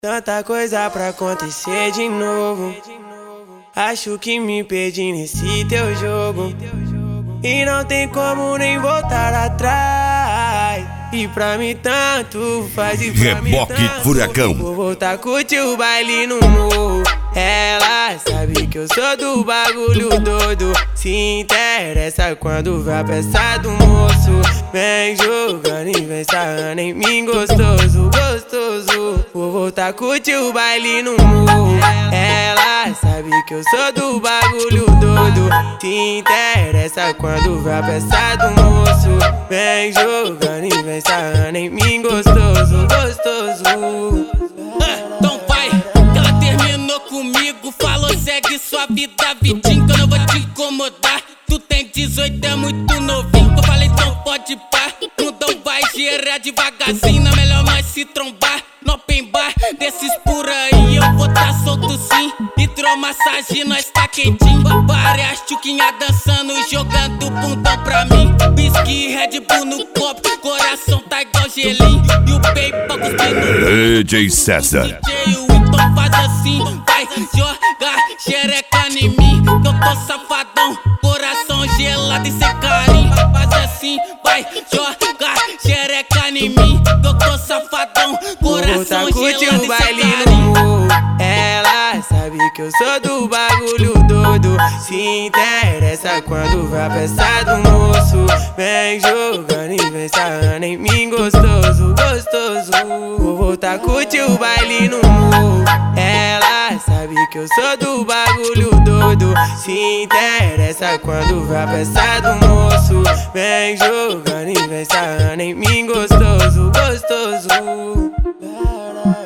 Tanta coisa pra acontecer de novo. Acho que me perdi nesse teu jogo e não tem como nem voltar atrás. E pra mim tanto faz e pra Reboque mim tanto Furacão. vou voltar a curtir o baile no morro. Ela sabe que eu sou do bagulho doido, se interessa quando vai a peça do moço. Vem jogando e vem sarrando em mim gostoso, gostoso. Vou voltar a curtir o baile no morro. Ela sabe que eu sou do bagulho doido, se interessa quando vai a peça do moço. Vem jogando e vem sarrando em mim gostoso, gostoso. Então vai, que ela terminou comigo, falou segue sua vida, vidinho, que eu não vou te incomodar. Tu tem 18, é muito novinho, que eu falei então pode pá. Mundão vai girar devagarzinho, é melhor nós se trombar no open bar desses por aí. Eu vou tá solto sim, hidromassagem nós tá quentinho. Várias tchuquinhas dançando, jogando bundão pra mim. Whisky, Red Bull no copo, coração tá igual gelinho. E o PayPal cuspindo DJ César. então faz assim, vai jogar xereca em mim, que eu tô safadão, coração gelado e sem carinho. Faz assim, vai jogar xereca em mim, que eu tô safadão, coração gelado e sem carinho. Ela sabe que eu sou do bagulho doido, se interessa quando vai a peça do moço. Vem jogando e vem sarrando em mim gostoso, gostoso. Vou voltar a curtir o baile no morro. Ela sabe que eu sou do bagulho doido, se interessa quando vai a peça do moço. Vem jogando e vem sarrando em mim gostoso, gostoso.